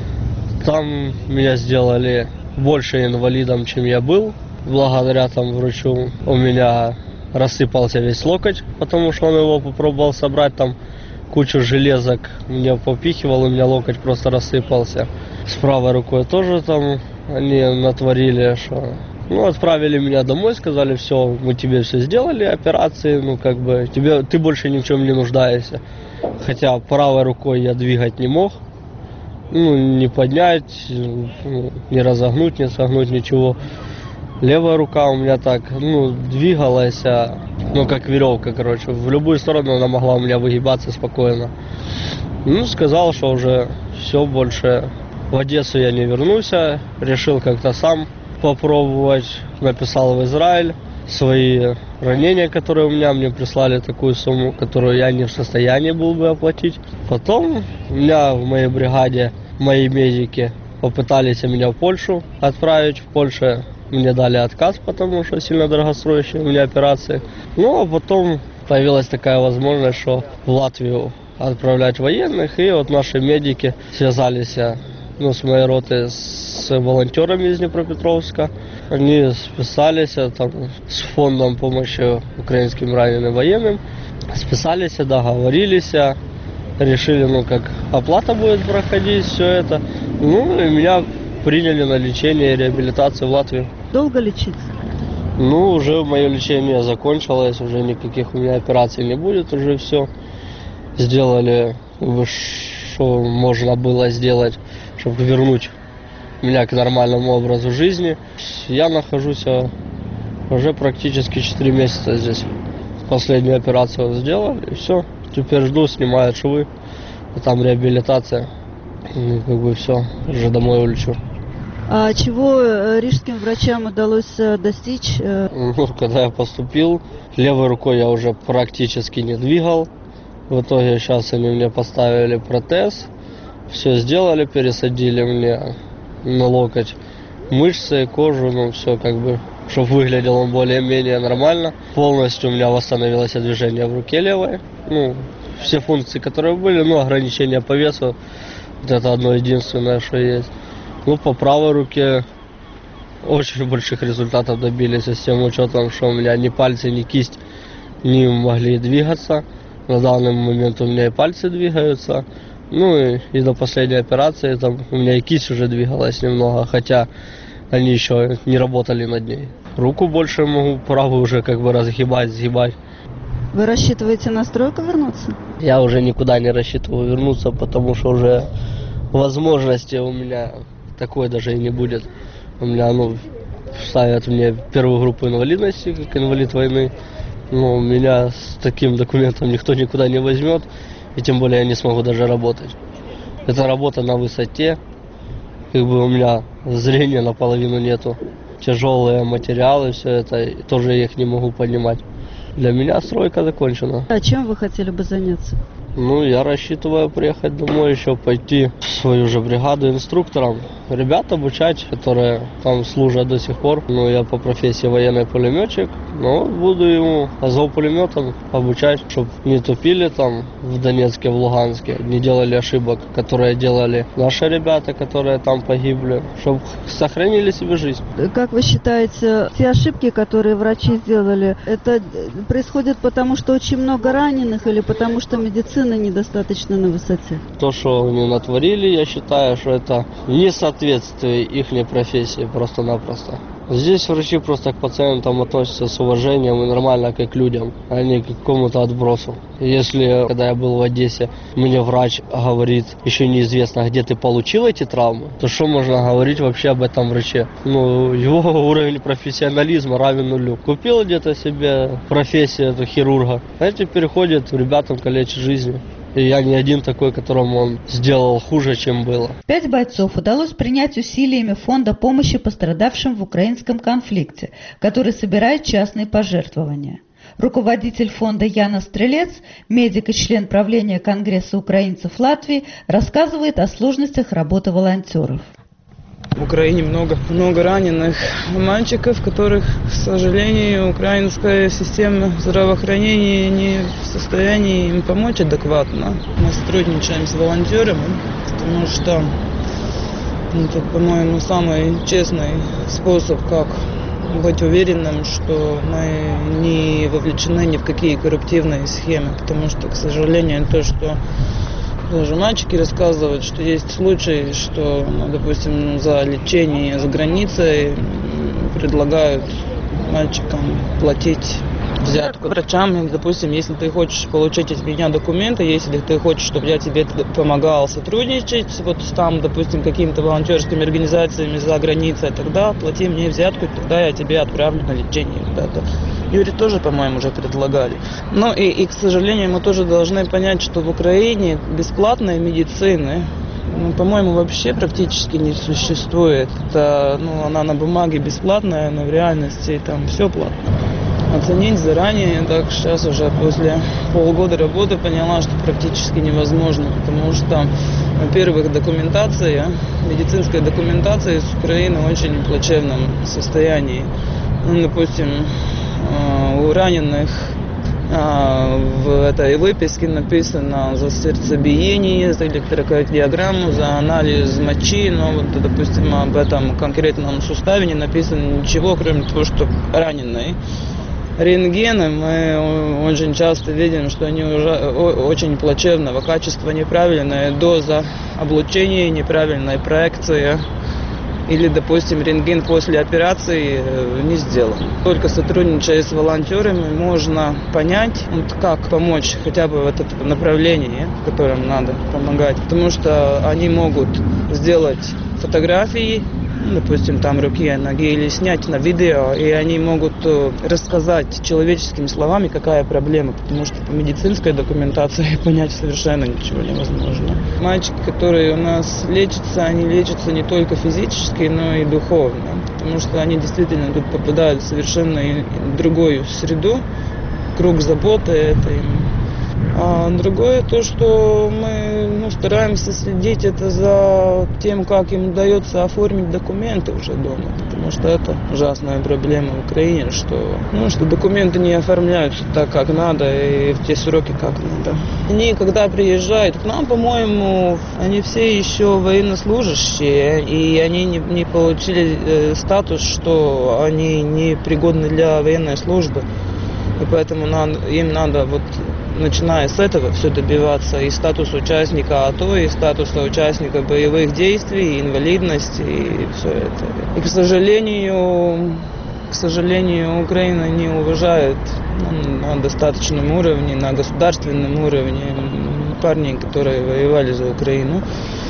Там меня сделали больше инвалидом, чем я был. Благодаря там врачу у меня рассыпался весь локоть, потому что он его попробовал собрать, там кучу железок мне попихивал, у меня локоть просто рассыпался. С правой рукой тоже там они натворили, что... Ну, отправили меня домой, сказали, все, мы тебе все сделали, операции, ну, как бы, тебе, ты больше ни в чем не нуждаешься. Хотя правой рукой я двигать не мог, ну, не поднять, ну, не разогнуть, не согнуть, ничего. Левая рука у меня так, ну, двигалась, ну, как веревка, короче, в любую сторону она могла у меня выгибаться спокойно. Ну, сказал, что уже все, больше в Одессу я не вернусь, решил как-то сам попробовать, написал в Израиль свои ранения, которые у меня, мне прислали такую сумму, которую я не в состоянии был бы оплатить. Потом у меня в моей бригаде мои медики попытались меня в Польшу отправить. В Польше мне дали отказ, потому что сильно дорогостоящие у меня операции. Ну, а потом появилась такая возможность, что в Латвию отправлять военных, и вот наши медики связались, ну, с моей роты с волонтерами из Днепропетровска. Они списались там, с фондом помощи украинским раненым военным, списались, договорились, решили, ну, как оплата будет проходить, все это. Ну, и меня приняли на лечение и реабилитацию в Латвию. Долго лечиться? Ну, уже мое лечение закончилось, уже никаких у меня операций не будет, уже все сделали, что можно было сделать, чтобы вернуть меня к нормальному образу жизни. Я нахожусь уже практически четыре месяца здесь. Последнюю операцию сделали, и все. Теперь жду, снимают швы, и там реабилитация. И как бы все, уже домой улечу. А чего рижским врачам удалось достичь? Ну, когда я поступил, левой рукой я уже практически не двигал. В итоге сейчас они мне поставили протез, все сделали, пересадили мне на локоть мышцы, кожу, ну все как бы, чтобы выглядел он более-менее нормально. Полностью у меня восстановилось движение в руке левой. Ну, все функции, которые были, ну, ограничения по весу, вот это одно единственное, что есть. Ну, по правой руке очень больших результатов добились, с тем учетом, что у меня ни пальцы, ни кисть не могли двигаться. На данный момент у меня и пальцы двигаются. Ну и, и до последней операции там у меня и кисть уже двигалась немного, хотя они еще не работали над ней. Руку больше могу, правую уже как бы разгибать, сгибать. Вы рассчитываете на стройку вернуться? Я уже никуда не рассчитываю вернуться, потому что уже возможности у меня такой даже и не будет. У меня, ну, ставят мне первую группу инвалидности, как инвалид войны. Но меня с таким документом никто никуда не возьмет, и тем более я не смогу даже работать. Это работа на высоте, как бы у меня зрения наполовину нету. Тяжелые материалы, все это, тоже я их не могу понимать. Для меня стройка закончена. А чем вы хотели бы заняться? Ну, я рассчитываю приехать домой, еще пойти в свою же бригаду инструктором. Ребят обучать, которые там служат до сих пор. Ну, я по профессии военный пулеметчик, но буду ему азов-пулеметом обучать, чтобы не тупили там в Донецке, в Луганске, не делали ошибок, которые делали наши ребята, которые там погибли, чтобы сохранили себе жизнь. Как вы считаете, те ошибки, которые врачи сделали, это происходит потому, что очень много раненых или потому, что медицина недостаточно на высоте? То, что они натворили, я считаю, что это несоответствие их профессии просто-напросто. Здесь врачи просто к пациентам относятся с уважением и нормально, как к людям, а не к какому-то отбросу. Если, когда я был в Одессе, мне врач говорит, еще неизвестно, где ты получил эти травмы, то что можно говорить вообще об этом враче? Ну, его уровень профессионализма равен нулю. Купил где-то себе профессию эту хирурга, а теперь ходит ребятам калечит жизни. И я не один такой, которому он сделал хуже, чем было. Пять бойцов удалось принять усилиями фонда помощи пострадавшим в украинском конфликте, который собирает частные пожертвования. Руководитель фонда Яна Стрелец, медик и член правления Конгресса украинцев Латвии, рассказывает о сложностях работы волонтеров. В Украине много, много раненых мальчиков, которых, к сожалению, украинская система здравоохранения не в состоянии им помочь адекватно. Мы сотрудничаем с волонтерами, потому что это, по-моему, самый честный способ, как быть уверенным, что мы не вовлечены ни в какие коррупционные схемы, потому что, к сожалению, то, что даже мальчики рассказывают, что есть случаи, что, ну, допустим, за лечение за границей предлагают мальчикам платить взятку врачам. Допустим, если ты хочешь получить от меня документы, если ты хочешь, чтобы я тебе помогал сотрудничать, вот там, допустим, какими-то волонтерскими организациями за границей, тогда плати мне взятку, тогда я тебе отправлю на лечение куда-то. Юрий тоже, по-моему, уже предлагали. Ну и, и, к сожалению, мы тоже должны понять, что в Украине бесплатной медицины, ну, по-моему, вообще практически не существует. Это, ну, она на бумаге бесплатная, но в реальности там все платно. оценить заранее. Так сейчас уже после полгода работы поняла, что практически невозможно, потому что, во-первых, документация, медицинская документация из Украины в очень плачевном состоянии. Ну, допустим, у раненых в этой выписке написано за сердцебиение, за электрокардиограмму, за анализ мочи, но вот, допустим, об этом конкретном суставе не написано ничего, кроме того, что раненый. Рентгены мы очень часто видим, что они уже очень плачевного качества, неправильная доза облучения, неправильная проекция. Или, допустим, рентген после операции не сделан. Только сотрудничая с волонтерами можно понять, как помочь хотя бы в этом направлении, в котором надо помогать. Потому что они могут сделать фотографии, допустим, там руки, ноги, или снять на видео, и они могут рассказать человеческими словами, какая проблема, потому что по медицинской документации понять совершенно ничего невозможно. Мальчики, которые у нас лечатся, они лечатся не только физически, но и духовно, потому что они действительно тут попадают в совершенно другую среду, круг заботы это им. А другое то, что мы ну, стараемся следить это за тем, как им удается оформить документы уже дома, потому что это ужасная проблема в Украине, что, ну, что документы не оформляются так, как надо и в те сроки, как надо. Они, когда приезжают к нам, по-моему, они все еще военнослужащие, и они не, не получили э, статус, что они не пригодны для военной службы, и поэтому надо, им надо вот начиная с этого все добиваться, и статус участника АТО, и статуса участника боевых действий, и инвалидности, и все это. И, к сожалению, к сожалению, Украина не уважает на достаточном уровне, на государственном уровне парней, которые воевали за Украину.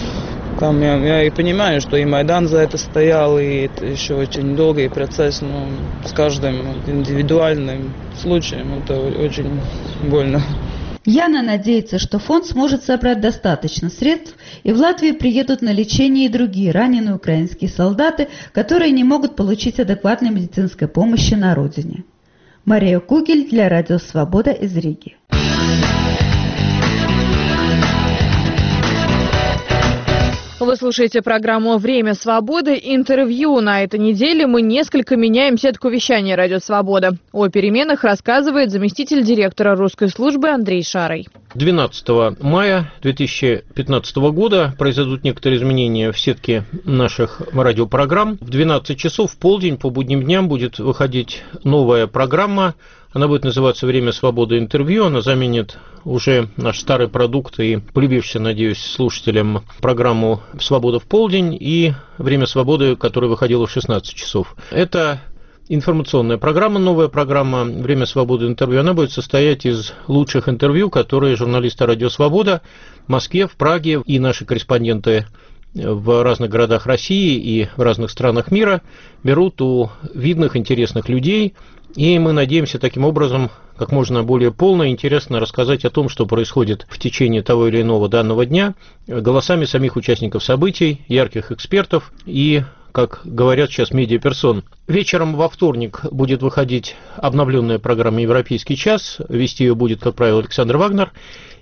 Там я, я и понимаю, что и Майдан за это стоял, и это еще очень долгий процесс, но с каждым индивидуальным случаем это очень больно. Яна надеется, что фонд сможет собрать достаточно средств, и в Латвию приедут на лечение и другие раненые украинские солдаты, которые не могут получить адекватной медицинской помощи на родине. Мария Кугель для Радио Свобода из Риги. Вы слушаете программу «Время свободы». Интервью. На этой неделе мы несколько меняем сетку вещания «Радио Свобода». О переменах рассказывает заместитель директора русской службы Андрей Шарый. двенадцатого мая две тысячи пятнадцатого года произойдут некоторые изменения в сетке наших радиопрограмм. В двенадцать часов в полдень по будним дням будет выходить новая программа. Она будет называться «Время свободы. Интервью». Она заменит уже наш старый продукт и полюбившийся, надеюсь, слушателям программу «Свобода в полдень» и «Время свободы», которая выходила в шестнадцать часов. Это информационная программа, новая программа «Время свободы. Интервью». Она будет состоять из лучших интервью, которые журналисты «Радио Свобода» в Москве, в Праге и наши корреспонденты в разных городах России и в разных странах мира берут у видных, интересных людей. И мы надеемся таким образом как можно более полно и интересно рассказать о том, что происходит в течение того или иного данного дня, голосами самих участников событий, ярких экспертов и, как говорят сейчас, медиаперсон. Вечером во вторник будет выходить обновленная программа «Европейский час». Вести ее будет, как правило, Александр Вагнер.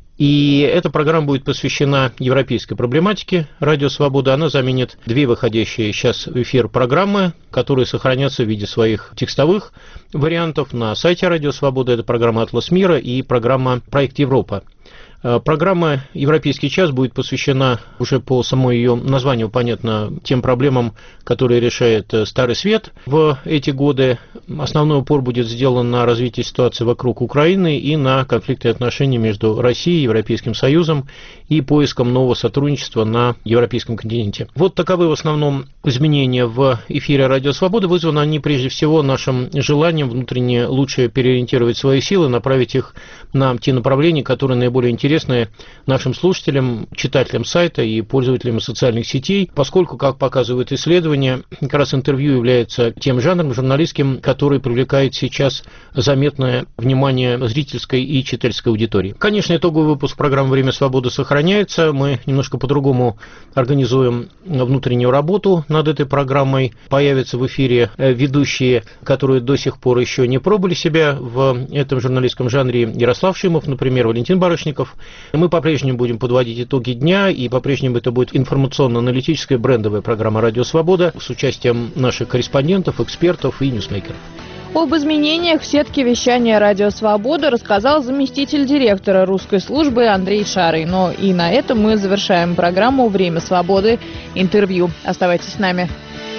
И эта программа будет посвящена европейской проблематике «Радио Свобода». Она заменит две выходящие сейчас в эфир программы, которые сохранятся в виде своих текстовых вариантов на сайте «Радио Свобода». Это программа «Атлас мира» и программа «Проект Европа». Программа «Европейский час» будет посвящена уже по самому ее названию, понятно, тем проблемам, которые решает Старый Свет в эти годы. Основной упор будет сделан на развитие ситуации вокруг Украины и на конфликты и отношения между Россией и Европейским Союзом и поиском нового сотрудничества на европейском континенте. Вот таковы в основном изменения в эфире «Радио Свобода». Вызваны они прежде всего нашим желанием внутренне лучше переориентировать свои силы, направить их на те направления, которые наиболее интересны интересны нашим слушателям, читателям сайта и пользователям социальных сетей, поскольку, как показывают исследования, как раз интервью является тем жанром журналистским, который привлекает сейчас заметное внимание зрительской и читательской аудитории. Конечно, итоговый выпуск программы «Время свободы» сохраняется. Мы немножко по-другому организуем внутреннюю работу над этой программой. Появятся в эфире ведущие, которые до сих пор еще не пробовали себя в этом журналистском жанре. Ярослав Шимов, например, Валентин Барышников. Мы по-прежнему будем подводить итоги дня, и по-прежнему это будет информационно-аналитическая брендовая программа «Радио Свобода» с участием наших корреспондентов, экспертов и ньюсмейкеров. Об изменениях в сетке вещания «Радио Свобода» рассказал заместитель директора русской службы Андрей Шарый. Но и на этом мы завершаем программу «Время свободы. Интервью». Оставайтесь с нами.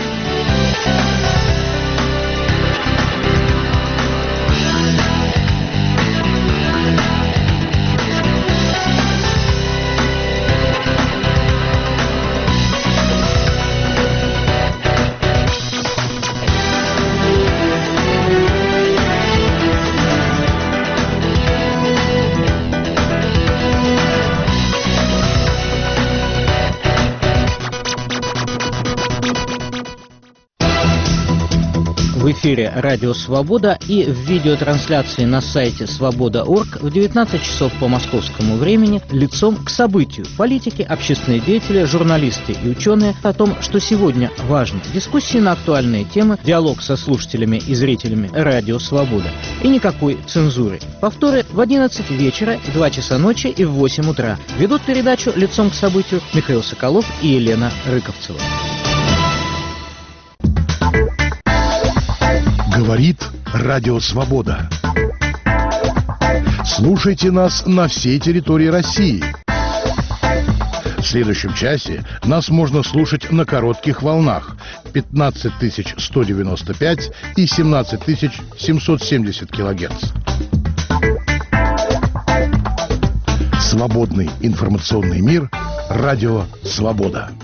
В эфире «Радио Свобода» и в видеотрансляции на сайте свобода точка орг в девятнадцать часов по московскому времени лицом к событию. Политики, общественные деятели, журналисты и ученые о том, что сегодня важно. Дискуссии на актуальные темы, диалог со слушателями и зрителями «Радио Свобода». И никакой цензуры. Повторы в одиннадцать вечера, в два часа ночи и в восемь утра. Ведут передачу лицом к событию Михаил Соколов и Елена Рыковцева. Говорит Радио Свобода. Слушайте нас на всей территории России. В следующем часе нас можно слушать на коротких волнах пятнадцать тысяч сто девяносто пять и семнадцать тысяч семьсот семьдесят килогерц. Свободный информационный мир. Радио Свобода.